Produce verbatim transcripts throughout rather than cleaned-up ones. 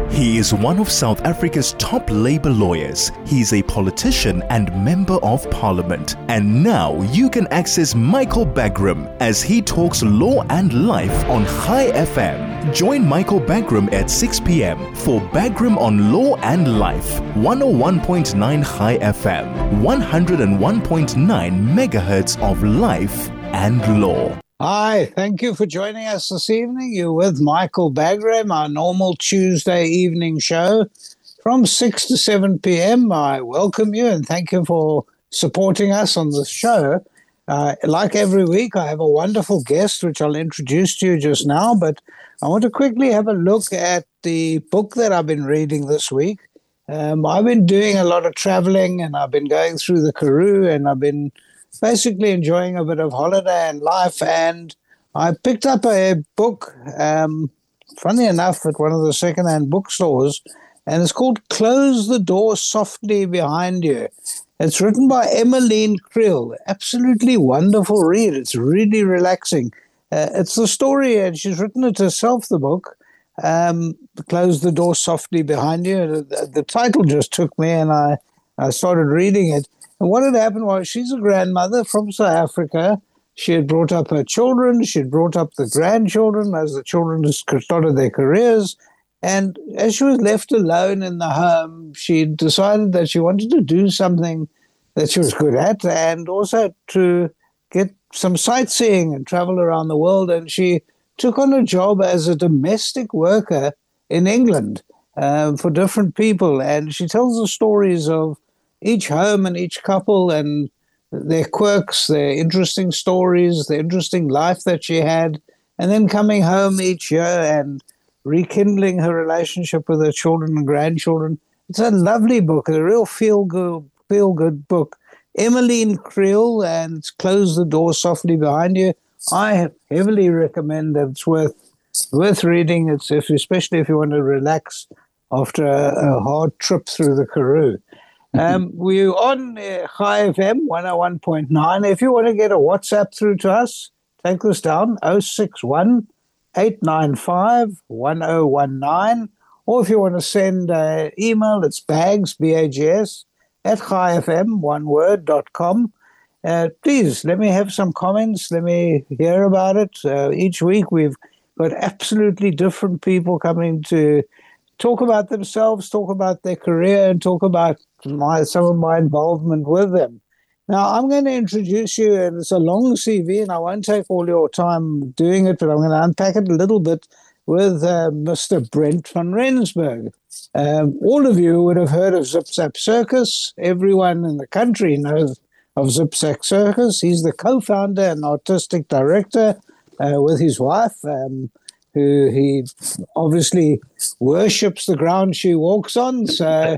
He is one of South Africa's top labour lawyers. He's a politician and member of parliament. And now you can access Michael Bagram as he talks law and life on Chai F M. Join Michael Bagram at six p.m. for Bagram on Law and Life. one oh one point nine Chai F M. one oh one point nine megahertz of life and law. Hi, thank you for joining us this evening. You're with Michael Bagram, our normal Tuesday evening show from six to seven p.m. I welcome you and thank you for supporting us on the show. Uh, like every week, I have a wonderful guest, which I'll introduce to you just now, but I want to quickly have a look at the book that I've been reading this week. Um, I've been doing a lot of traveling and I've been going through the Karoo and I've been basically enjoying a bit of holiday and life, and I picked up a book, um, funny enough, at one of the second-hand bookstores, and it's called Close the Door Softly Behind You. It's written by Emmeline Kriel. Absolutely wonderful read. It's really relaxing. Uh, it's the story, and she's written it herself, the book, um, Close the Door Softly Behind You. The, the title just took me, and I, I started reading it. And what had happened was she's a grandmother from South Africa. She had brought up her children. She had brought up the grandchildren as the children started their careers. And as she was left alone in the home, she decided that she wanted to do something that she was good at and also to get some sightseeing and travel around the world. And she took on a job as a domestic worker in England uh, for different people. And she tells the stories of each home and each couple and their quirks, their interesting stories, the interesting life that she had, and then coming home each year and rekindling her relationship with her children and grandchildren. It's a lovely book, a real feel-good feel-good book. Emmeline Kriel, and it's Close the Door Softly Behind You. I heavily recommend that. It's worth worth reading. It's if, especially if you want to relax after a, a hard trip through the Karoo. Um, we're on uh, Chai F M one oh one point nine. If you want to get a WhatsApp through to us, take this down, oh six one, eight nine five, one oh one nine. Or if you want to send an email, it's bags, B A G S, at chai f m, one word, dot com. Uh, please, let me have some comments. Let me hear about it. Uh, each week we've got absolutely different people coming to talk about themselves, talk about their career, and talk about my, some of my involvement with them. Now, I'm going to introduce you, and it's a long C V, and I won't take all your time doing it, but I'm going to unpack it a little bit with uh, Mister Brent van Rensburg. Um, all of you would have heard of Zip Zap Circus. Everyone in the country knows of Zip Zap Circus. He's the co-founder and artistic director uh, with his wife, um, who he obviously worships the ground she walks on. So uh,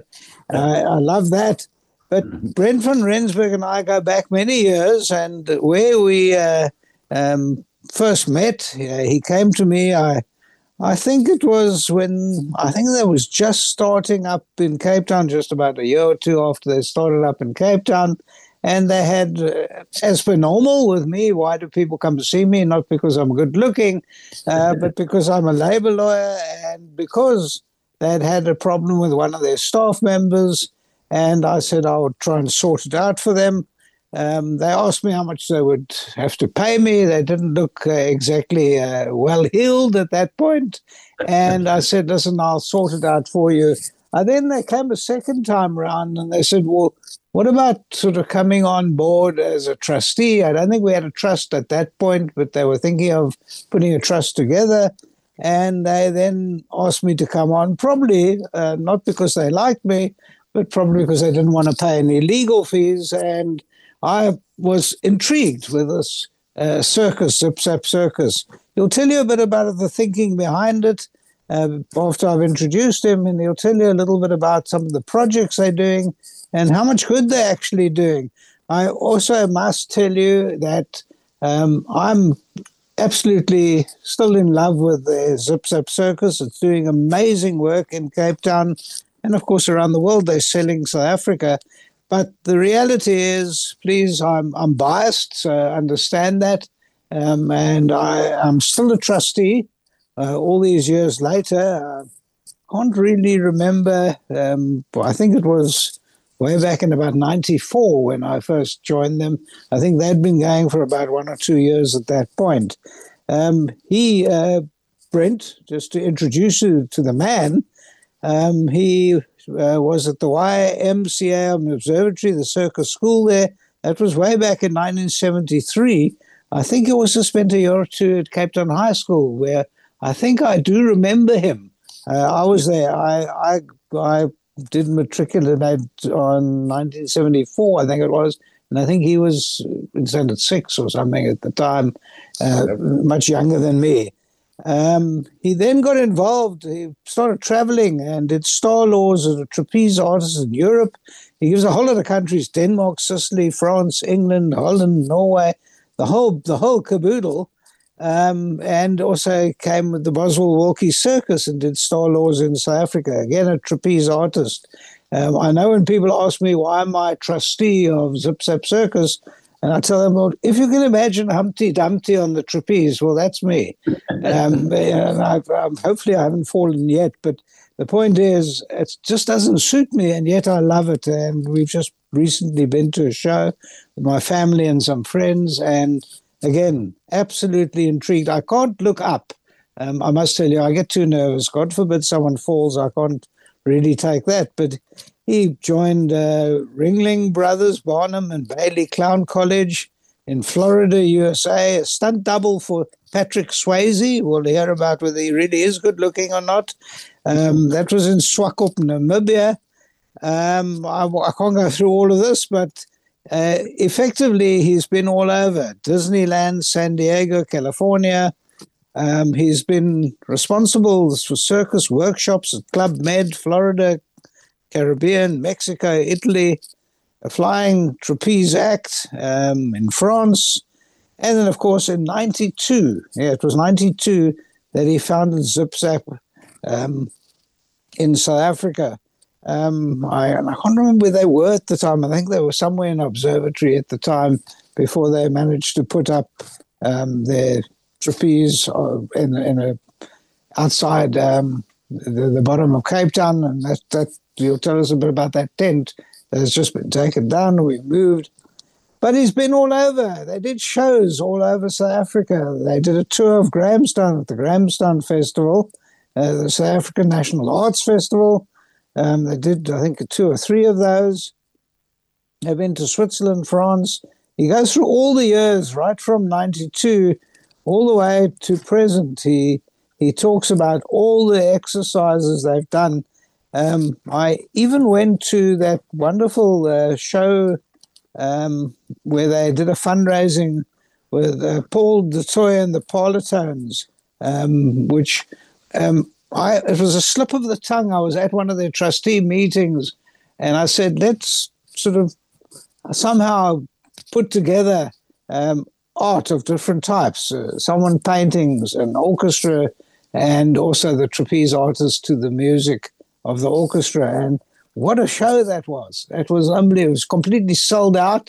I love that. But Brent van Rensburg and I go back many years, and where we uh, um, first met, uh, he came to me, I I think it was when, I think they was just starting up in Cape Town, just about a year or two after they started up in Cape Town. And they had, uh, as per normal with me, why do people come to see me? Not because I'm good looking, uh, but because I'm a labor lawyer, and because they had had a problem with one of their staff members. And I said I would try and sort it out for them. Um, they asked me how much they would have to pay me. They didn't look uh, exactly uh, well-heeled at that point. And I said, listen, I'll sort it out for you. And then they came a second time around and they said, well, what about sort of coming on board as a trustee? I don't think we had a trust at that point, but they were thinking of putting a trust together. And they then asked me to come on, probably uh, not because they liked me, but probably because they didn't want to pay any legal fees. And I was intrigued with this uh, circus, Zip Zap Circus. He'll tell you a bit about the thinking behind it uh, after I've introduced him, and he'll tell you a little bit about some of the projects they're doing and how much good they're actually doing. I also must tell you that um, I'm absolutely still in love with the Zip Zap Circus. It's doing amazing work in Cape Town, and of course around the world they're selling South Africa. But the reality is, please, I'm I'm biased, so understand that. Um, and I, I'm still a trustee uh, all these years later. Uh, can't really remember. Um, I think it was way back in about ninety-four when I first joined them. I think they'd been going for about one or two years at that point. Um, he, uh, Brent, just to introduce you to the man, um, he uh, was at the Y M C A Observatory, the circus school there. That was way back in nineteen seventy-three. I think he also spent a year or two at Cape Town High School, where I think I do remember him. Uh, I was there. I, I, I did matriculate on nineteen seventy-four, I think it was, and I think he was in standard six or something at the time, uh, much younger than me. Um, he then got involved. He started traveling and did star laws as a trapeze artist in Europe. He gives a whole lot of countries: Denmark, Sicily, France, England, Holland, Norway, the whole the whole caboodle. Um, and also came with the Boswell Wilkie Circus and did star laws in South Africa. Again, a trapeze artist. Um, I know when people ask me why am I trustee of Zip Zap Circus, and I tell them, well, if you can imagine Humpty Dumpty on the trapeze, well, that's me. Um, and I've, um, hopefully I haven't fallen yet, but the point is, it just doesn't suit me, and yet I love it. And we've just recently been to a show with my family and some friends, and again, absolutely intrigued. I can't look up. Um, I must tell you, I get too nervous. God forbid someone falls. I can't really take that. But he joined uh, Ringling Brothers, Barnum and Bailey Clown College in Florida, U S A. A stunt double for Patrick Swayze. We'll hear about whether he really is good looking or not. Um, that was in Swakop, Namibia. Um, I, I can't go through all of this, but Uh, effectively, he's been all over Disneyland, San Diego, California. Um, he's been responsible for circus workshops at Club Med, Florida, Caribbean, Mexico, Italy, a flying trapeze act um, in France. And then, of course, in ninety-two, yeah, it was ninety-two that he founded Zip Zap um, in South Africa. Um, I, I can't remember where they were at the time. I think they were somewhere in Observatory at the time before they managed to put up um, their trapeze in, in a outside um, the, the bottom of Cape Town. And that, that you'll tell us a bit about that tent that has just been taken down. We moved. But he's been all over. They did shows all over South Africa. They did a tour of Grahamstown at the Grahamstown Festival, uh, the South African National Arts Festival. Um, they did, I think, two or three of those. They've been to Switzerland, France. He goes through all the years, right from ninety-two all the way to present. He he talks about all the exercises they've done. Um, I even went to that wonderful uh, show um, where they did a fundraising with uh, Paul du Toit and the Parlotones, um, which... Um, I, it was a slip of the tongue. I was at one of their trustee meetings, and I said, let's sort of somehow put together um, art of different types, uh, someone paintings, an orchestra, and also the trapeze artist to the music of the orchestra. And what a show that was. It was unbelievable. It was completely sold out,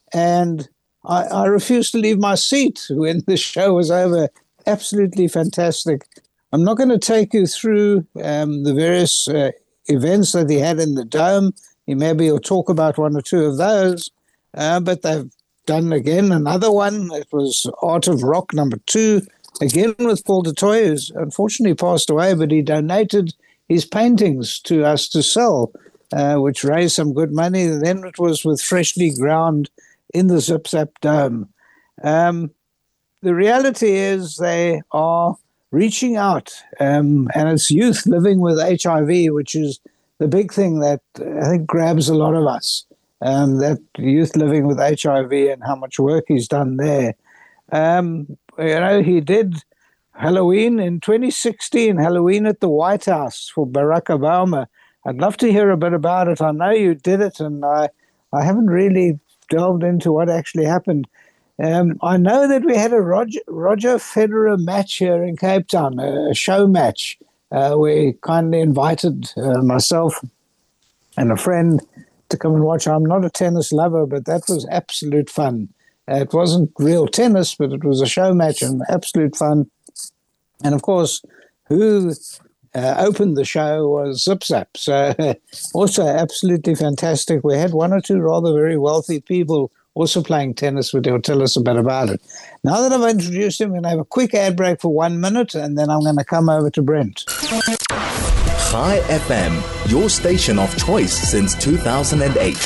and I, I refused to leave my seat when the show was over. Absolutely fantastic. I'm not going to take you through um, the various uh, events that he had in the Dome. He maybe will talk about one or two of those, uh, but they've done again another one. It was Art of Rock number two, again with Paul du Toit, who's unfortunately passed away, but he donated his paintings to us to sell, uh, which raised some good money. Then it was with Freshly Ground in the Zip Zap Dome. Um, the reality is they are reaching out, um, and it's youth living with H I V, which is the big thing that I think grabs a lot of us, um, that youth living with H I V and how much work he's done there. Um, you know, he did Halloween in twenty sixteen, Halloween at the White House for Barack Obama. I'd love to hear a bit about it. I know you did it, and I, I haven't really delved into what actually happened. Um, I know that we had a Roger, Roger Federer match here in Cape Town, a show match, uh, where he kindly invited uh, myself and a friend to come and watch. I'm not a tennis lover, but that was absolute fun. Uh, it wasn't real tennis, but it was a show match and absolute fun. And, of course, who uh, opened the show was Zip Zap. So also absolutely fantastic. We had one or two rather very wealthy people also playing tennis, but they'll tell us a bit about it. Now that I've introduced him, we're going to have a quick ad break for one minute, and then I'm going to come over to Brent. Chai F M, your station of choice since two thousand eight.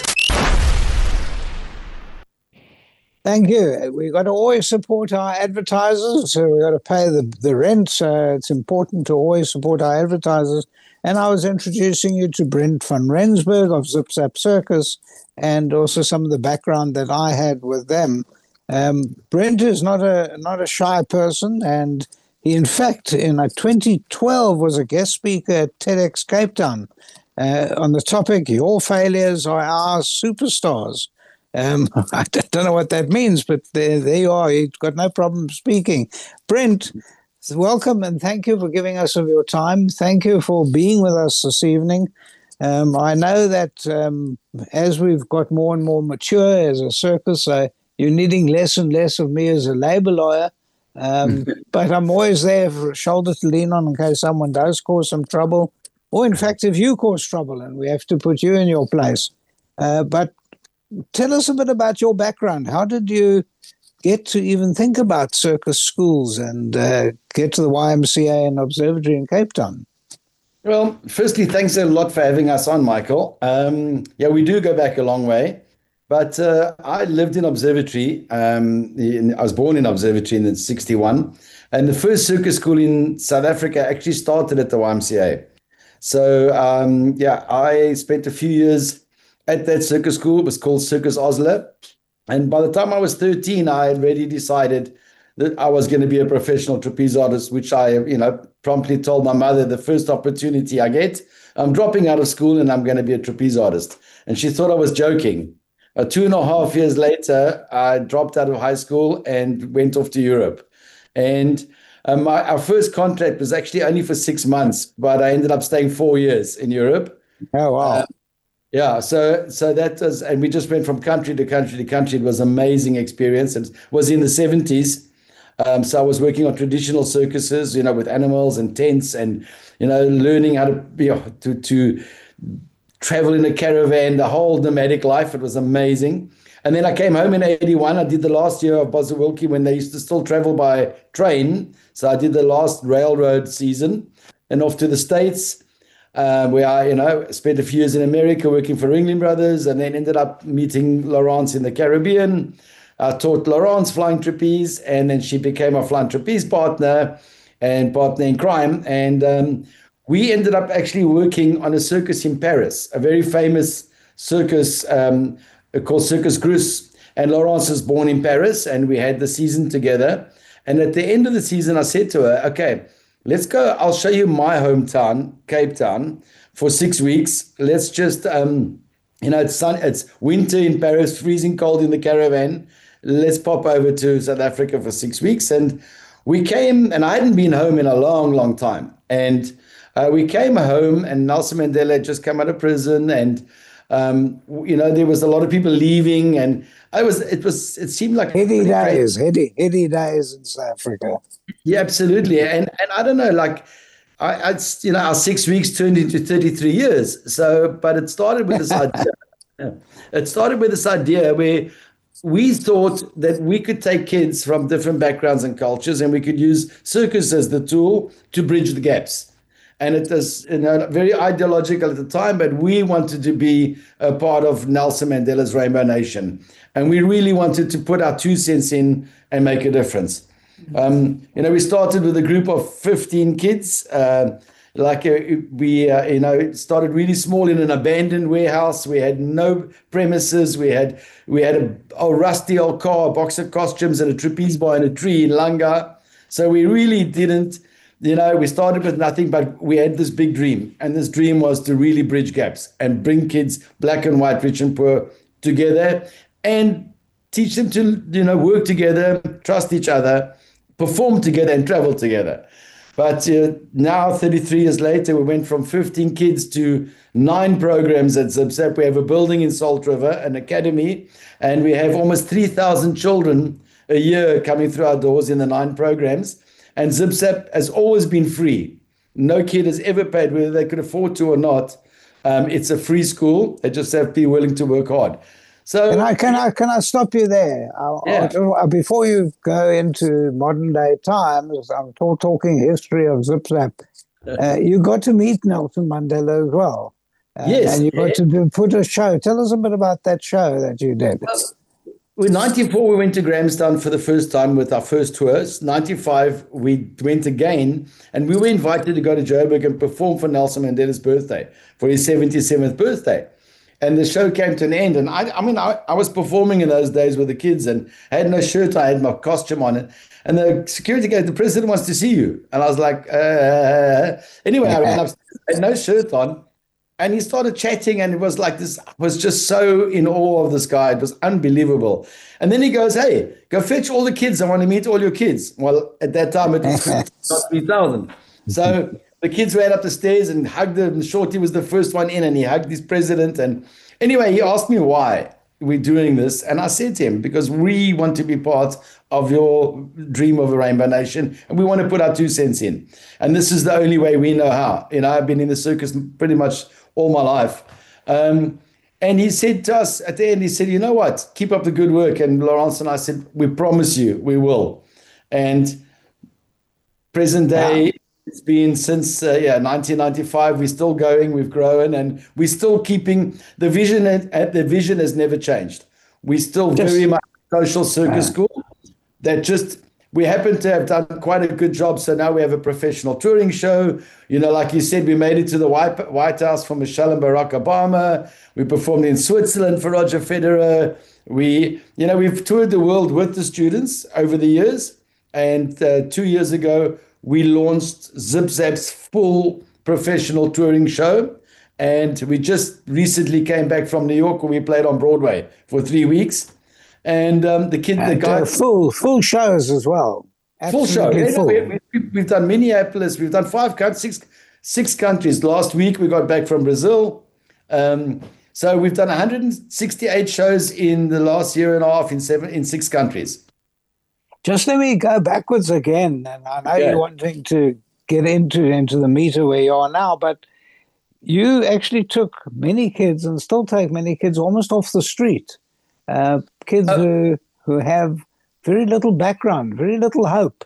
Thank you. We've got to always support our advertisers, so we've got to pay the, the rent, so it's important to always support our advertisers. And I was introducing you to Brent van Rensburg of Zip Zap Circus, and also some of the background that I had with them. Um, Brent is not a not a shy person, and he, in fact, in uh, twenty twelve was a guest speaker at TEDx Cape Town uh, on the topic, Your Failures Are Our Superstars. Um, I don't know what that means, but there, there you are. You've got no problem speaking. Brent, welcome, and thank you for giving us of your time. Thank you for being with us this evening. Um, I know that um, as we've got more and more mature as a circus, uh, you're needing less and less of me as a labor lawyer, um, but I'm always there for a shoulder to lean on in case someone does cause some trouble, or in fact, if you cause trouble and we have to put you in your place. Uh, but tell us a bit about your background. How did you get to even think about circus schools and uh, get to the Y M C A and Observatory in Cape Town? Well, firstly, thanks a lot for having us on, Michael. Um, yeah, we do go back a long way, but uh, I lived in Observatory. Um, in, I was born in Observatory in sixty-one, and the first circus school in South Africa actually started at the Y M C A. So, um, yeah, I spent a few years at that circus school. It was called Circus Oslo. And by the time I was thirteen, I had already decided that I was going to be a professional trapeze artist, which I, you know, promptly told my mother the first opportunity I get, I'm dropping out of school and I'm going to be a trapeze artist. And she thought I was joking. Uh, two and a half years later, I dropped out of high school and went off to Europe. And um, my, our first contract was actually only for six months, but I ended up staying four years in Europe. Oh, wow. Uh, Yeah, so so that was, and we just went from country to country to country. It was an amazing experience. It was in the seventies. Um, so I was working on traditional circuses, you know, with animals and tents and, you know, learning how to, you know, to, to travel in a caravan, the whole nomadic life. It was amazing. And then I came home in eighty-one. I did the last year of Boswell Wilkie when they used to still travel by train. So I did the last railroad season and off to the States. Uh, where I, you know, spent a few years in America working for Ringling Brothers, and then ended up meeting Laurence in the Caribbean. I taught Laurence flying trapeze, and then she became a flying trapeze partner and partner in crime. And um, we ended up actually working on a circus in Paris, a very famous circus um, called Circus Grus. And Laurence was born in Paris, and we had the season together. And at the end of the season, I said to her, okay, let's go. I'll show you my hometown, Cape Town, for six weeks. Let's just, um, you know, it's sun, it's winter in Paris, freezing cold in the caravan. Let's pop over to South Africa for six weeks. And we came, and I hadn't been home in a long, long time. And uh, we came home, and Nelson Mandela had just come out of prison, and um, you know, there was a lot of people leaving, and I was, it was, it seemed like heady days, heady, heady days in South Africa. Yeah, absolutely. And and I don't know, like, I, I, you know, our six weeks turned into thirty-three years. So, but it started with this idea. It started with this idea where we thought that we could take kids from different backgrounds and cultures, and we could use circus as the tool to bridge the gaps. And it was, you know, very ideological at the time, but we wanted to be a part of Nelson Mandela's Rainbow Nation. And we really wanted to put our two cents in and make a difference. Um, you know, we started with a group of fifteen kids. Uh, like uh, we, uh, you know, started really small in an abandoned warehouse. We had no premises. We had we had a, a rusty old car, a box of costumes, and a trapeze bar in a tree in Langa. So we really didn't, you know, we started with nothing, but we had this big dream. And this dream was to really bridge gaps and bring kids, black and white, rich and poor, together and teach them to, you know, work together, trust each other, perform together and travel together. But uh, now, thirty-three years later, we went from fifteen kids to nine programs at Zip Zap. We have a building in Salt River, an academy, and we have almost three thousand children a year coming through our doors in the nine programs. And Zip Zap has always been free. No kid has ever paid, whether they could afford to or not. Um, it's a free school. They just have to be willing to work hard. So can I can I can I stop you there? I'll, yeah. I'll, before you go into modern day times, I'm t- talking history of Zip Zap. Uh, you got to meet Nelson Mandela as well. Uh, yes, and you got yeah. to do, put a show. Tell us a bit about that show that you did. Well, in ninety-four, we went to Grahamstown for the first time with our first tours. ninety-five, we went again, and we were invited to go to Joburg and perform for Nelson Mandela's birthday, for his seventy-seventh birthday. And the show came to an end. And I, I mean, I, I was performing in those days with the kids, and I had no shirt. I had my costume on it. And the security guard, the president wants to see you. And I was like, uh, anyway, I ran up, I had no shirt on. And he started chatting, and it was like this, I was just so in awe of this guy. It was unbelievable. And then he goes, hey, go fetch all the kids. I want to meet all your kids. Well, at that time, it was not three thousand. So the kids ran up the stairs and hugged him. Shorty was the first one in, and he hugged his president. And anyway, he asked me why we're doing this. And I said to him, because we want to be part of your dream of a Rainbow Nation, and we want to put our two cents in. And this is the only way we know how. You know, I've been in the circus pretty much all my life. Um, and he said to us at the end, he said, you know what, keep up the good work. And Laurence and I said, we promise you, we will. And present day, yeah. It's been since uh, yeah nineteen ninety-five. We're still going. We've grown, and we're still keeping the vision. At the vision has never changed. We're still just, very much social circus uh, school. That just we happen to have done quite a good job. So now we have a professional touring show. You know, like you said, we made it to the White, White House for Michelle and Barack Obama. We performed in Switzerland for Roger Federer. We, you know, we've toured the world with the students over the years. And uh, two years ago, we launched Zip Zap's full professional touring show. And we just recently came back from New York, where we played on Broadway for three weeks. And um, the kid, and, the guy, uh, full full shows as well. Absolutely full show. Full. We, we, we've done Minneapolis. We've done five countries, six six countries. Last week we got back from Brazil. Um, so we've done one hundred sixty-eight shows in the last year and a half in seven in six countries. Just let me go backwards again, and I know yeah. you're wanting to get into into the meter where you are now, but you actually took many kids and still take many kids almost off the street. Uh, kids oh. who who have very little background, very little hope.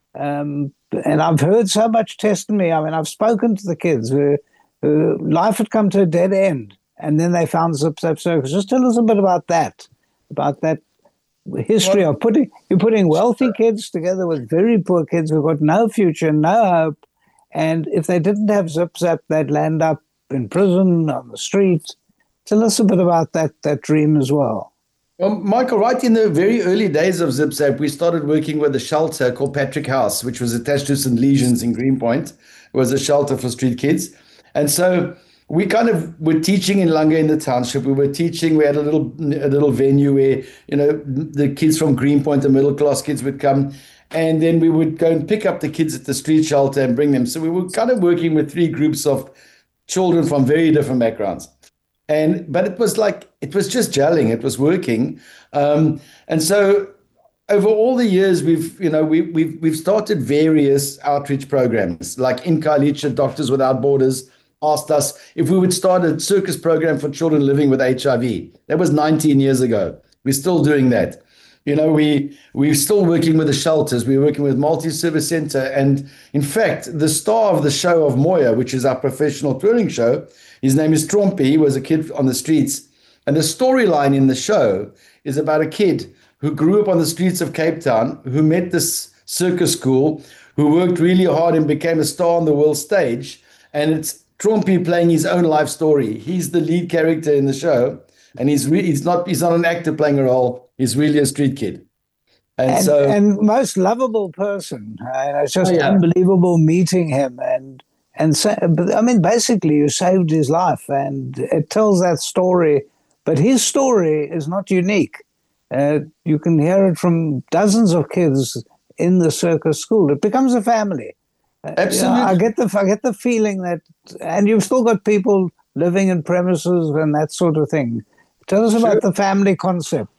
Um, and I've heard so much testimony. I mean, I've spoken to the kids who, who life had come to a dead end, and then they found Zip Zap Circus. Just tell us a bit about that, about that history well, of putting you're putting wealthy kids together with very poor kids who've got no future, no hope. And if they didn't have Zip Zap, they'd land up in prison, on the street. Tell us a bit about that that dream as well. Well, Michael, right in the very early days of Zip Zap, we started working with a shelter called Patrick House, which was attached to Saint Legions in Greenpoint. It was a shelter for street kids. And so we kind of were teaching in Langa in the township. We were teaching, we had a little a little venue where, you know, the kids from Greenpoint, the middle class kids would come. And then we would go and pick up the kids at the street shelter and bring them. So we were kind of working with three groups of children from very different backgrounds. And but it was like, it was just gelling. It was working. Um, and so over all the years, we've, you know, we, we've, we've started various outreach programs, like in Khayelitsha, Doctors Without Borders asked us if we would start a circus program for children living with H I V. That was nineteen years ago. We're still doing that. You know, we, we're still working with the shelters. We're working with Multi-Service Center. And in fact, the star of the show of Moya, which is our professional touring show, his name is Trompie. He was a kid on the streets. And the storyline in the show is about a kid who grew up on the streets of Cape Town, who met this circus school, who worked really hard and became a star on the world stage. And it's Trompie playing his own life story. He's the lead character in the show. And he's re- he's not he's not an actor playing a role. He's really a street kid. And, and so and most lovable person. Uh, it's just oh, yeah. unbelievable meeting him. And and so, but I mean, basically, you saved his life, and it tells that story. But his story is not unique. Uh, you can hear it from dozens of kids in the circus school. It becomes a family. Absolutely, you know, I get the I get the feeling that, and you've still got people living in premises and that sort of thing. Tell us about sure. the family concept.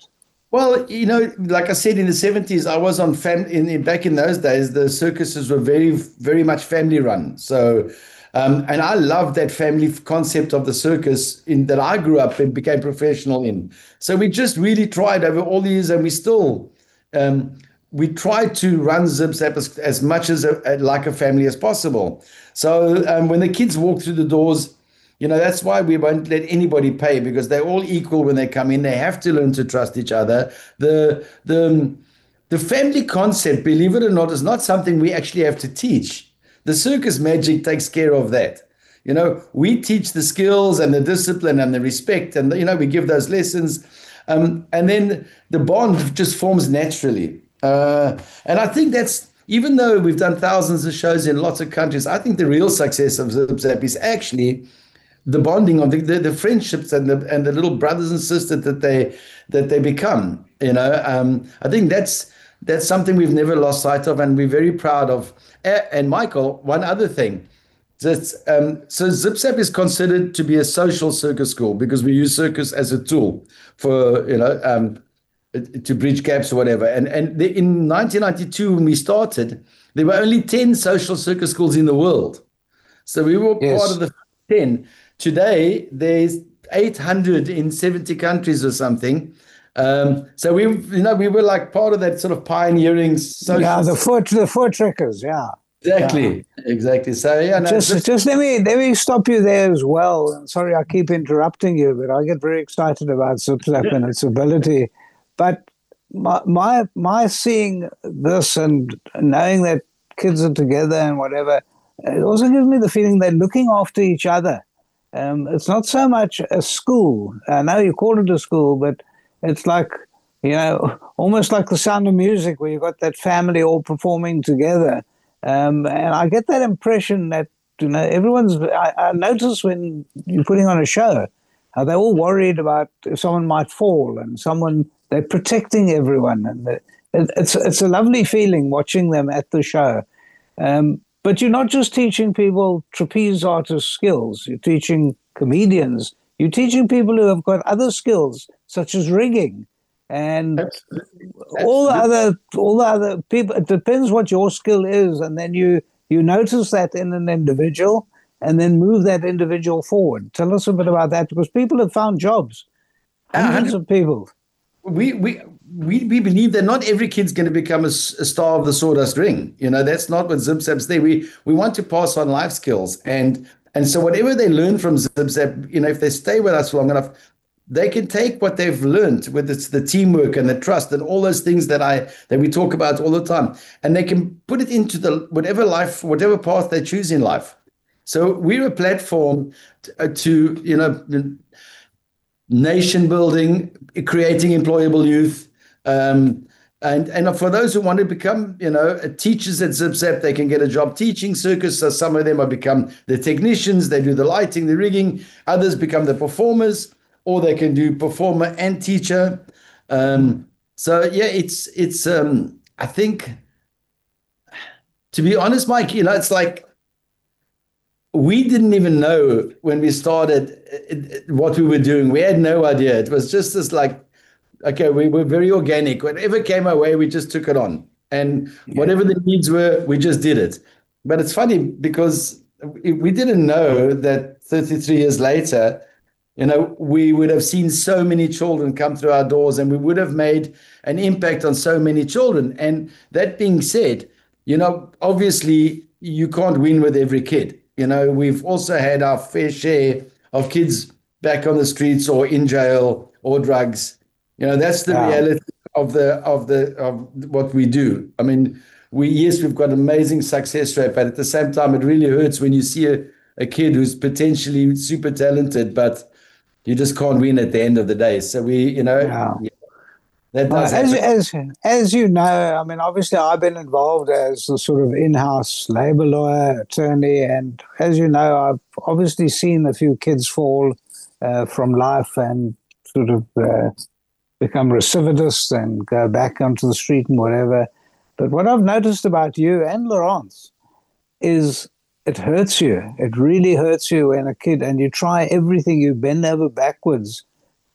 Well, you know, like I said, in the seventies, I was on fam in, in back in those days, the circuses were very, very much family run. So, um, and I loved that family concept of the circus in that I grew up and became professional in. So we just really tried over all the years, and we still, um, we tried to run Zip Zap as, as much as a, like a family as possible. So um, when the kids walk through the doors, you know, that's why we won't let anybody pay, because they're all equal when they come in. They have to learn to trust each other. The the the family concept, believe it or not, is not something we actually have to teach. The circus magic takes care of that. You know, we teach the skills and the discipline and the respect, and you know, we give those lessons, um, and then the bond just forms naturally. Uh, and I think that's, even though we've done thousands of shows in lots of countries, I think the real success of Zip Zap is actually the bonding of the, the, the friendships and the and the little brothers and sisters that they that they become. You know, um, I think that's that's something we've never lost sight of, and we're very proud of. And Michael, one other thing, that's um, so Zip Zap is considered to be a social circus school because we use circus as a tool for, you know, um, to bridge gaps or whatever. And and the, in nineteen ninety-two, when we started, there were only ten social circus schools in the world, so we were Yes. part of the ten. Today, there's eight hundred in seventy countries or something. Um, so we, you know, we were like part of that sort of pioneering social. Yeah, the foot, the foot trickers. Yeah, exactly, yeah. exactly. So yeah, no, just, just let me let me stop you there as well. And sorry, I keep interrupting you, but I get very excited about Zip Zap and its ability. But my my my seeing this and knowing that kids are together and whatever, it also gives me the feeling they're looking after each other. Um, it's not so much a school. I know you call it a school, but it's like, you know, almost like The Sound of Music, where you've got that family all performing together. Um, and I get that impression that, you know, everyone's, I, I notice when you're putting on a show, how they're all worried about if someone might fall, and someone, they're protecting everyone. And it, it's, it's a lovely feeling watching them at the show. Um, But you're not just teaching people trapeze artist skills. You're teaching comedians. You're teaching people who have got other skills, such as rigging, and Absolutely. all the other all the other people. It depends what your skill is, and then you you notice that in an individual, and then move that individual forward. Tell us a bit about that, because people have found jobs. Hundreds uh, of people. We we. We we believe that not every kid's going to become a, a star of the Sawdust Ring. You know, that's not what Zip Zap's there. We we want to pass on life skills, and and so whatever they learn from Zip Zap, you know, if they stay with us long enough, they can take what they've learned, with it's the teamwork and the trust and all those things that I that we talk about all the time, and they can put it into the whatever life, whatever path they choose in life. So we're a platform to, uh, to you know, nation building, creating employable youth. Um, and and for those who want to become, you know, teachers at Zip Zap, they can get a job teaching circus. So some of them have become the technicians. They do the lighting, the rigging. Others become the performers, or they can do performer and teacher. Um, so yeah, it's it's. Um, I think, to be honest, Mike, you know, it's like we didn't even know when we started what we were doing. We had no idea. It was just this like. Okay, we were very organic. Whatever came our way, we just took it on. And whatever the needs were, we just did it. But it's funny because we didn't know that thirty-three years later, you know, we would have seen so many children come through our doors, and we would have made an impact on so many children. And that being said, you know, obviously you can't win with every kid. You know, we've also had our fair share of kids back on the streets or in jail or drugs. You know, that's the yeah. reality of the of the of what we do. I mean, we yes, we've got amazing success rate, but at the same time, it really hurts when you see a, a kid who's potentially super talented, but you just can't win at the end of the day. So we, you know, yeah. Yeah, that does well, as, as as you know, I mean, obviously, I've been involved as a sort of in-house labor lawyer, attorney, and as you know, I've obviously seen a few kids fall uh, from life and sort of. Uh, become recidivists and go back onto the street and whatever. But what I've noticed about you and Laurence is it hurts you. It really hurts you when a kid, and you try everything, you bend over backwards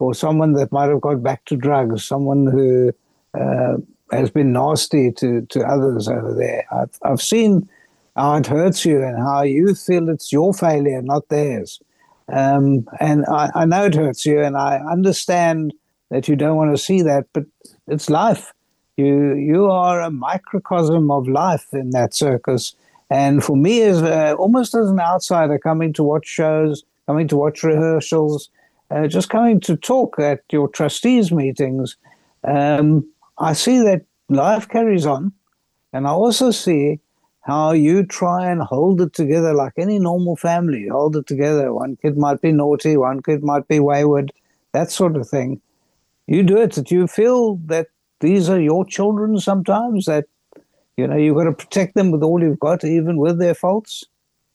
or someone that might have got back to drugs, someone who uh, has been nasty to, to others over there. I've, I've seen how it hurts you and how you feel it's your failure, not theirs. Um, and I, I know it hurts you, and I understand that you don't want to see that, but it's life. You you are a microcosm of life in that circus. And for me, as a, almost as an outsider, coming to watch shows, coming to watch rehearsals, uh, just coming to talk at your trustees' meetings, um, I see that life carries on. And I also see how you try and hold it together like any normal family, hold it together. One kid might be naughty, one kid might be wayward, that sort of thing. You do it. Do you feel that these are your children sometimes, that, you know, you've got to protect them with all you've got, even with their faults?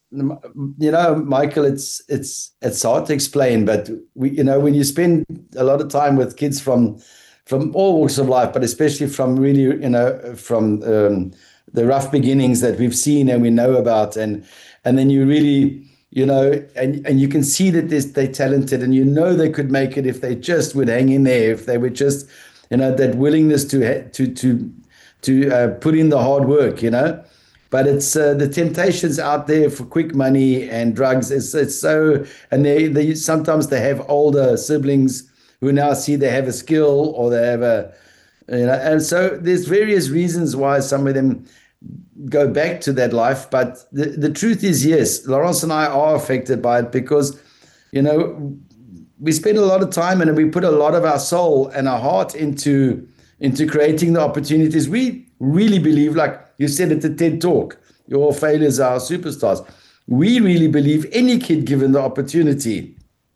You know, Michael, it's it's it's hard to explain, but we, you know, when you spend a lot of time with kids from from all walks of life, but especially from really, you know, from um, the rough beginnings that we've seen and we know about, and and then you really, you know, and and you can see that they're talented, and you know they could make it if they just would hang in there, if they would just, you know, that willingness to to to to uh, put in the hard work, you know. But it's uh, the temptations out there for quick money and drugs. It's it's so, and they they sometimes they have older siblings who now see they have a skill or they have a, you know, and so there's various reasons why some of them go back to that life. But the, the truth is, yes, Laurence and I are affected by it because, you know, we spend a lot of time and we put a lot of our soul and our heart into into creating the opportunities. We really believe, like you said at the TED Talk, your failures are superstars. We really believe any kid given the opportunity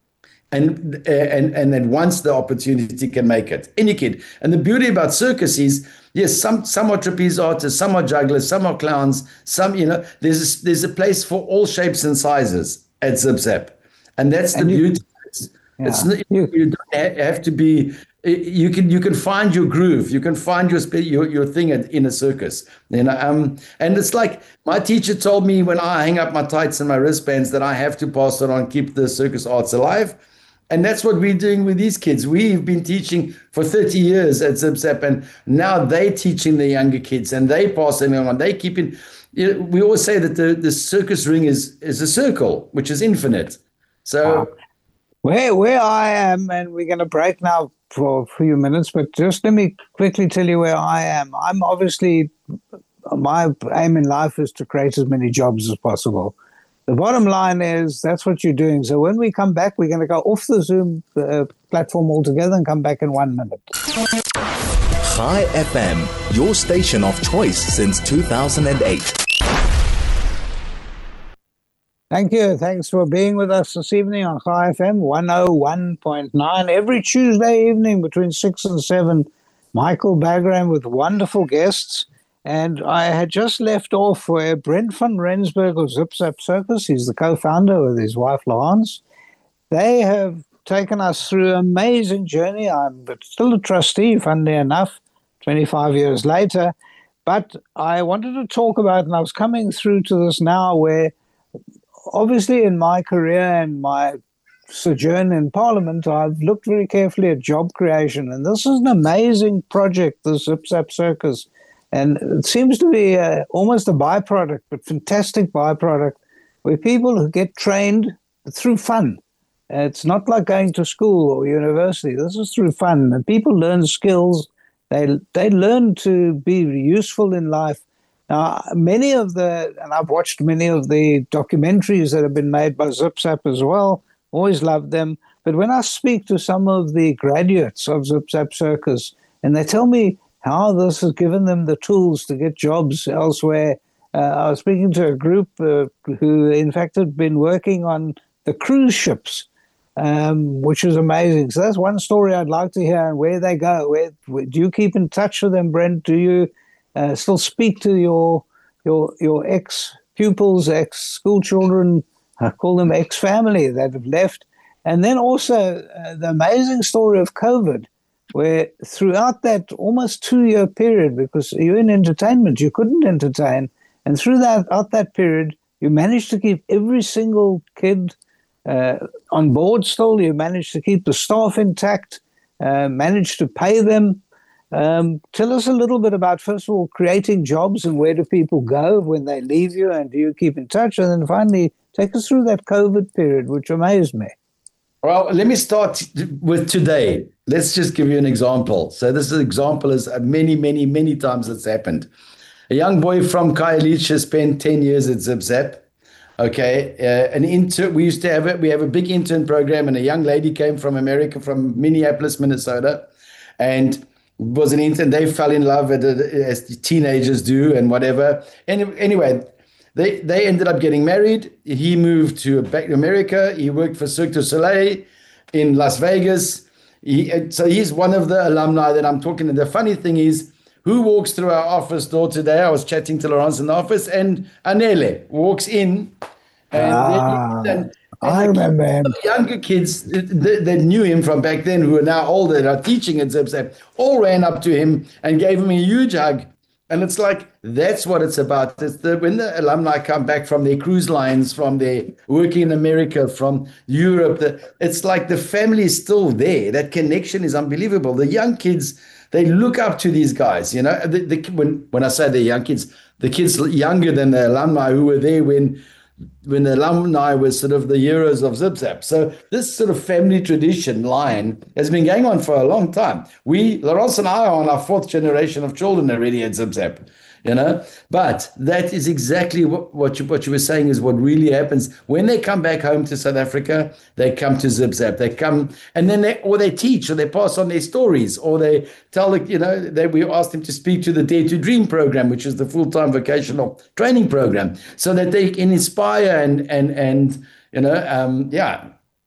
and and and then once the opportunity can make it, any kid. And the beauty about circus is, yes, some some are trapeze artists, some are jugglers, some are clowns, some, you know, there's a, there's a place for all shapes and sizes at Zip Zap. And that's the and beauty. You, it's, yeah. it's not, you, you don't have to be, you can you can find your groove, you can find your your, your thing in a circus, you know. Um, and it's like my teacher told me when I hang up my tights and my wristbands that I have to pass it on, keep the circus arts alive. And that's what we're doing with these kids. We've been teaching for thirty years at Zip Zap, and now they're teaching the younger kids, and they passing them on. They keeping. You know, we always say that the, the circus ring is is a circle, which is infinite. So, wow. where where I am, and we're going to break now for a few minutes, but just let me quickly tell you where I am. I'm obviously, my aim in life is to create as many jobs as possible. The bottom line is that's what you're doing. So when we come back, we're going to go off the Zoom uh, platform altogether and come back in one minute. Chai F M, your station of choice since two thousand eight. Thank you. Thanks for being with us this evening on Chai F M one oh one point nine. Every Tuesday evening between six and seven, Michael Bagram with wonderful guests. And I had just left off where Brent van Rensburg of Zip Zap Circus, he's the co-founder with his wife, Laurence. They have taken us through an amazing journey. I'm still a trustee, funnily enough, twenty-five years later. But I wanted to talk about, and I was coming through to this now where obviously in my career and my sojourn in Parliament, I've looked very carefully at job creation. And this is an amazing project, the Zip Zap Circus. And it seems to be a, almost a byproduct, but fantastic byproduct, where people who get trained through fun. It's not like going to school or university. This is through fun. And people learn skills. They, they learn to be useful in life. Now, many of the, and I've watched many of the documentaries that have been made by Zip Zap as well, always loved them. But when I speak to some of the graduates of Zip Zap Circus, and they tell me how this has given them the tools to get jobs elsewhere. Uh, I was speaking to a group uh, who, in fact, had been working on the cruise ships, um, which is amazing. So that's one story I'd like to hear, and where they go. Where, where do you keep in touch with them, Brent? Do you uh, still speak to your your your ex-pupils, ex-school children? I call them ex-family that have left. And then also uh, the amazing story of COVID, where throughout that almost two-year period, because you're in entertainment, you couldn't entertain, and through that out that period, you managed to keep every single kid uh, on board still. You managed to keep the staff intact, uh, managed to pay them. Um, tell us a little bit about, first of all, creating jobs and where do people go when they leave you, and do you keep in touch? And then finally, take us through that COVID period, which amazed me. Well, let me start with today. Let's just give you an example. So this example is many, many, many times it's happened. A young boy from Khayelitsha spent ten years at Zip Zap. Okay, uh, an intern. We used to have it. We have a big intern program, and a young lady came from America, from Minneapolis, Minnesota, and was an intern. They fell in love at, as teenagers do, and whatever. And anyway, they they ended up getting married. He moved to back to America. He worked for Cirque du Soleil in Las Vegas. He, so he's one of the alumni that I'm talking. And the funny thing is, who walks through our office door today? I was chatting to Laurence in the office, and Anele walks in. And, ah, and, and I remember him. Younger kids that, that knew him from back then, who are now older, that are teaching at Zip Zap, all ran up to him and gave him a huge hug. And it's like, that's what it's about. It's the, when the alumni come back from their cruise lines, from their working in America, from Europe, the, it's like the family is still there. That connection is unbelievable. The young kids, they look up to these guys. You know, the, the, when, when I say the young kids, the kids younger than the alumni who were there when when the alumni were sort of the heroes of Zip Zap. So this sort of family tradition line has been going on for a long time. We, Laurence and I, are on our fourth generation of children already at Zip Zap, you know. But that is exactly what, what, you, what you were saying is what really happens. When they come back home to South Africa, they come to Zip Zap. They come, and then they, or they teach, or they pass on their stories, or they tell, you know, they, we asked them to speak to the Dare to Dream program, which is the full-time vocational training program, so that they can inspire and, and, and you know, um, yeah.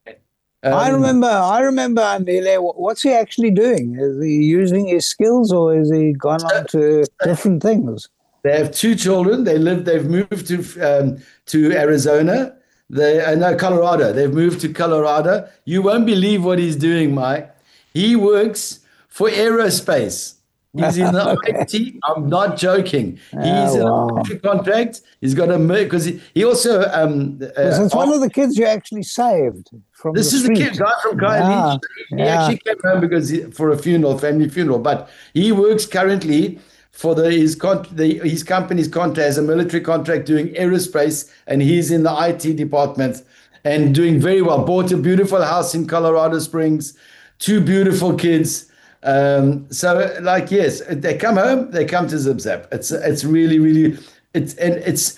Um, I remember, I remember, Andile, what's he actually doing? Is he using his skills, or has he gone on to different things? They have two children. They live, they've moved to um, to Arizona. They, uh, no, Colorado. They've moved to Colorado. You won't believe what he's doing, Mike. He works for aerospace. He's in the okay. I T. I'm not joking. He's oh, wow. in a contract. He's got a because he, he also. Um, uh, it's one of the kids you actually saved from. This the is street. the kid guy from Khayelitsha. Yeah. He yeah. actually came home because he, for a funeral, family funeral. But he works currently for the his con, the, his company's contract as a military contract doing aerospace, and he's in the I T department and doing very well. Bought a beautiful house in Colorado Springs, two beautiful kids. Um, so like, yes, they come home, they come to Zip Zap. It's, it's really, really, it's, and it's,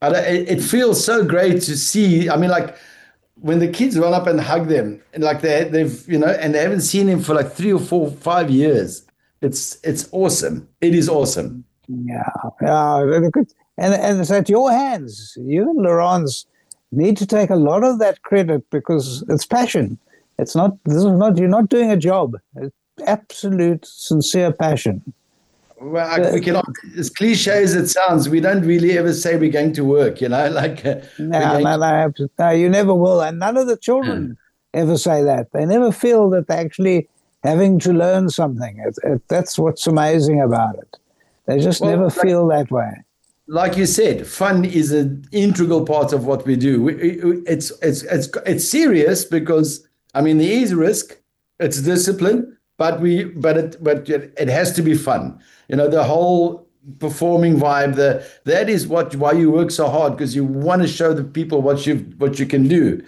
it feels so great to see. I mean, like when the kids run up and hug them and like they, they've, you know, and they haven't seen him for like three or four, five years. It's, it's awesome. It is awesome. Yeah. Yeah. And, and it's at your hands. You and Laurence need to take a lot of that credit because it's passion. It's not, this is not, you're not doing a job. It's absolute sincere passion. Well, I, we cannot, as cliche as it sounds, we don't really ever say we're going to work, you know, like uh, no, no, no, no, you never will. And none of the children mm. ever say that. They never feel that they're actually having to learn something. It, it, that's what's amazing about it. They just well, never like, feel that way. Like you said, fun is an integral part of what we do. We, it's, it's, it's, it's serious because, I mean, there is risk, it's discipline. But we, but it, but it has to be fun. You know, the whole performing vibe. The that is what why you work so hard, because you want to show the people what you what you can do.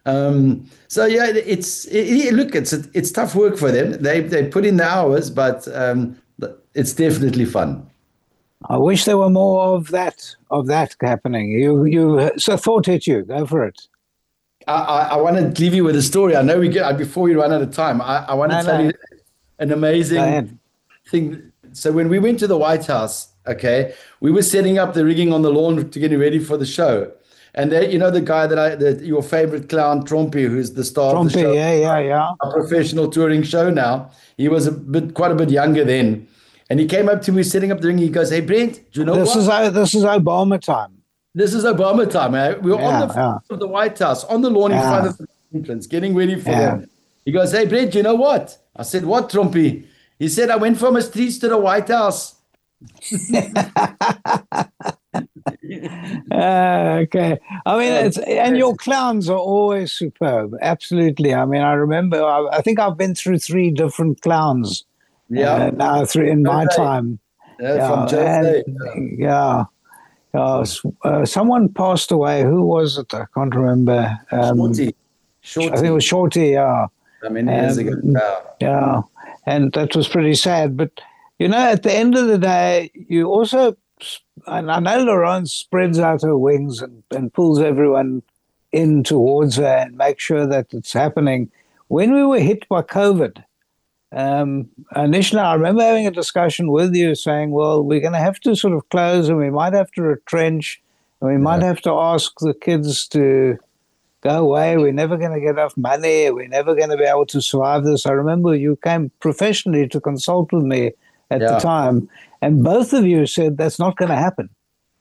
Um, so yeah, it's it, look, it's it's tough work for them. They they put in the hours, but um, it's definitely fun. I wish there were more of that of that happening. You you so thought hit you. Go for it. I, I, I want to leave you with a story. I know we get before we run out of time. I, I want to no, tell no. you an amazing thing. So when we went to the White House, okay, we were setting up the rigging on the lawn to getting ready for the show. And there, you know, the guy that I, that your favorite clown, Trompie, who's the star Trompie, of the show, yeah, yeah, yeah, a professional touring show now. He was a bit, quite a bit younger then, and he came up to me setting up the ring. He goes, "Hey, Brent, do you know this what? is uh, this is Obama time. This is Obama time. Eh? We were yeah, on the front yeah. of the White House, on the lawn in yeah. front of the entrance, getting ready for yeah. them." He goes, "Hey, Brent, you know what?" I said, "What, Trompie?" He said, "I went from the streets to the White House." uh, okay. I mean, it's, and your clowns are always superb. Absolutely. I mean, I remember, I, I think I've been through three different clowns. Yeah. Uh, now, three in my time. Yeah, yeah, from Jose. and, yeah. yeah. Uh, someone passed away. Who was it? I can't remember. Um, Shorty. Shorty. I think it was Shorty, yeah. I mean, years um, ago. Yeah. yeah. And that was pretty sad. But, you know, at the end of the day, you also, and I know Laurence spreads out her wings and, and pulls everyone in towards her and makes sure that it's happening. When we were hit by COVID, um, initially I remember having a discussion with you saying, well, we're going to have to sort of close and we might have to retrench and we might Yeah. have to ask the kids to go away. We're never going to get enough money. We're never going to be able to survive this. I remember you came professionally to consult with me at Yeah. the time, and both of you said that's not going to happen.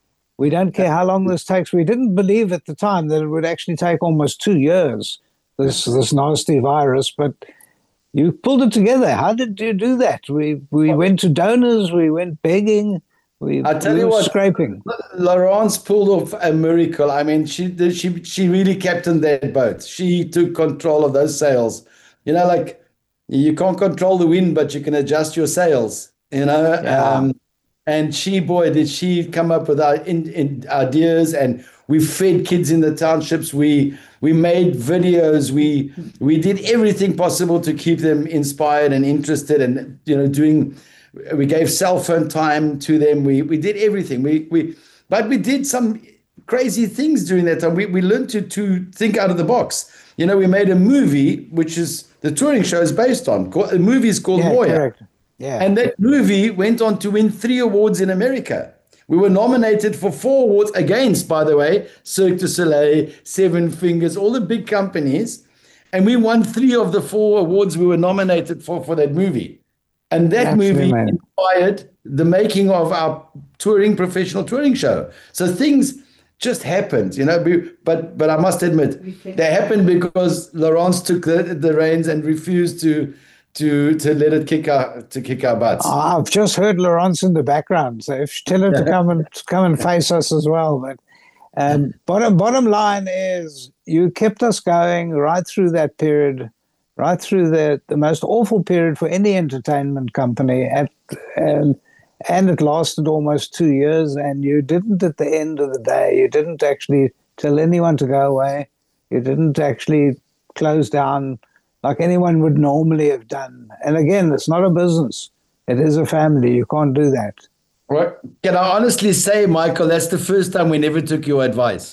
We don't care how long this takes. We didn't believe at the time that it would actually take almost two years, this this nasty virus, but you pulled it together. How did you do that? We we went to donors, we went begging, we, I tell we you were what, scraping. Laurence pulled off a miracle. I mean, she she she really captained that boat. She took control of those sails. You know, like you can't control the wind, but you can adjust your sails. You know, Yeah. um, and she, boy, did she come up with our in, in ideas, and we fed kids in the townships. We we made videos. We we did everything possible to keep them inspired and interested, and you know, doing. We gave cell phone time to them. We we did everything. We we but we did some crazy things during that time. We we learned to to think out of the box. You know, we made a movie which is the touring show is based on. The movie is called Yeah, Moya. correct. Yeah. And that movie went on to win three awards in America. We were nominated for four awards against, by the way, Cirque du Soleil, Seven Fingers, all the big companies. And we won three of the four awards we were nominated for for that movie. And that Absolutely, movie man. inspired the making of our touring professional touring show. So things just happened, you know. we- But but I must admit, they happened because Laurence took the, the reins and refused to to to let it kick our to kick our butts. I've just heard Laurence in the background, so if tell her to come and come and face us as well. But um, bottom bottom line is, you kept us going right through that period, right through the, the most awful period for any entertainment company, at and and it lasted almost two years. And you didn't, at the end of the day, you didn't actually tell anyone to go away. You didn't actually close down like anyone would normally have done. And again, it's not a business. It is a family. You can't do that. Right. Can I honestly say, Michael, that's the first time we never took your advice.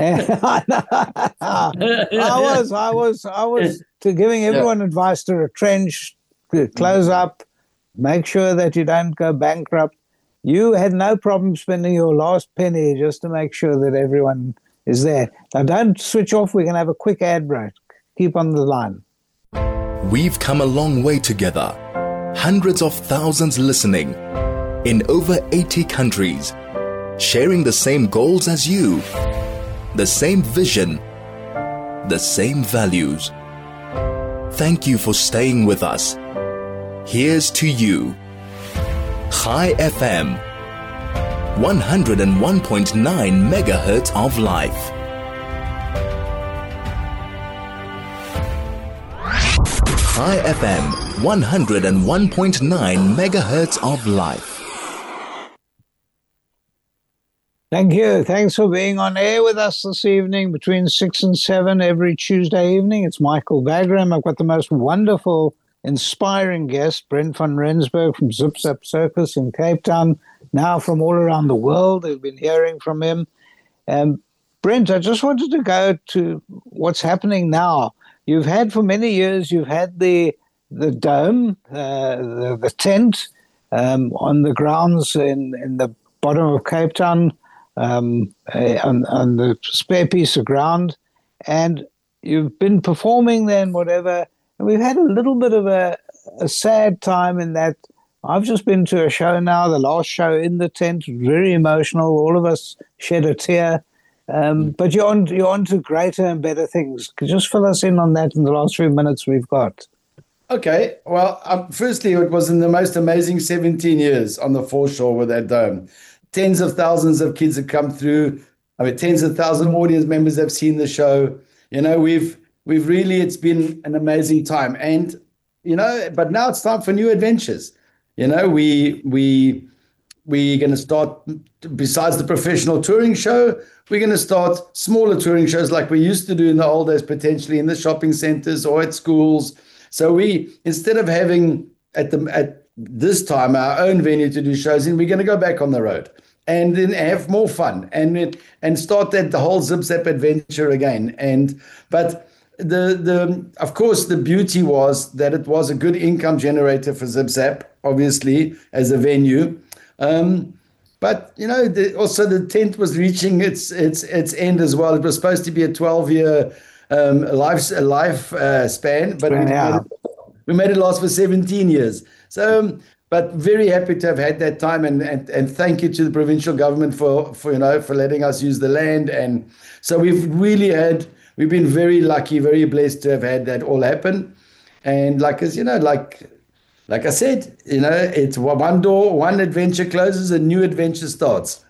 I was, I was, I was to giving everyone advice to retrench, to close up, make sure that you don't go bankrupt. You had no problem spending your last penny just to make sure that everyone is there. Now, don't switch off. We're going to have a quick ad break. Keep on the line. We've come a long way together. Hundreds of thousands listening in over eighty countries, sharing the same goals as you, the same vision, the same values. Thank you for staying with us. Here's to you. Chai F M, one oh one point nine megahertz of life. Chai F M, one oh one point nine megahertz of life. Thank you. Thanks for being on air with us this evening between six and seven every Tuesday evening. It's Michael Bagram. I've got the most wonderful, inspiring guest, Brent van Rensburg from Zip Zap Circus in Cape Town, now from all around the world. They've been hearing from him. Um, Brent, I just wanted to go to what's happening now. You've had for many years, you've had the the dome, uh, the, the tent um, on the grounds in, in the bottom of Cape Town, um, uh, on, on the spare piece of ground, and you've been performing there and whatever. And we've had a little bit of a, a sad time in that I've just been to a show now, the last show in the tent, very emotional. All of us shed a tear. Um, but you're on, you're on to greater and better things. Could you just fill us in on that in the last few minutes we've got? Okay. Well, um, firstly, it was in the most amazing seventeen years on the foreshore with that dome. tens of thousands of kids have come through. I mean, tens of thousands of audience members have seen the show. You know, we've we've really, it's been an amazing time. And, you know, but now it's time for new adventures. You know, we we we're going to start, besides the professional touring show, we're going to start smaller touring shows like we used to do in the old days, potentially in the shopping centers or at schools. So we, instead of having at the at this time our own venue to do shows in, we're going to go back on the road and then have more fun and and start that the whole Zip Zap adventure again. And but the the of course the beauty was that it was a good income generator for Zip Zap, obviously, as a venue. Um, but you know, the, also the tent was reaching its its its end as well. It was supposed to be a twelve-year um, life a life uh, span, but we, Yeah. made it, we made it last for seventeen years. So, um, but very happy to have had that time, and, and and thank you to the provincial government for for you know for letting us use the land. And so we've really had we've been very lucky, very blessed to have had that all happen. And like as you know, like. Like I said, you know, it's one door, one adventure closes, a new adventure starts.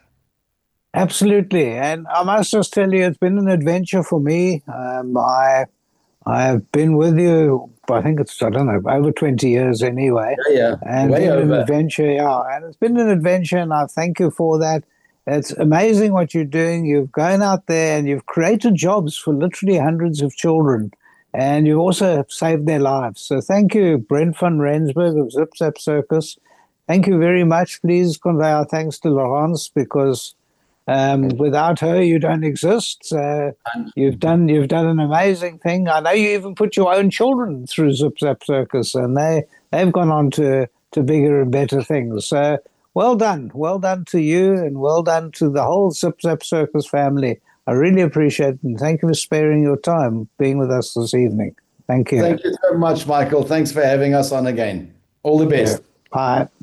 Absolutely. And I must just tell you, it's been an adventure for me. Um, I I have been with you, I think it's, I don't know, over twenty years anyway. Yeah, yeah. And Way been an over. adventure, yeah. And it's been an adventure, and I thank you for that. It's amazing what you're doing. You've gone out there and you've created jobs for literally hundreds of children. And you also have saved their lives. So thank you, Brent van Rensburg of Zip Zap Circus. Thank you very much. Please convey our thanks to Laurence, because um, without her, you don't exist. So you've done you've done an amazing thing. I know you even put your own children through Zip Zap Circus, and they, they've gone on to, to bigger and better things. So well done. Well done to you, and well done to the whole Zip Zap Circus family. I really appreciate it, and thank you for sparing your time being with us this evening. Thank you. Thank you so much, Michael. Thanks for having us on again. All the best. Bye.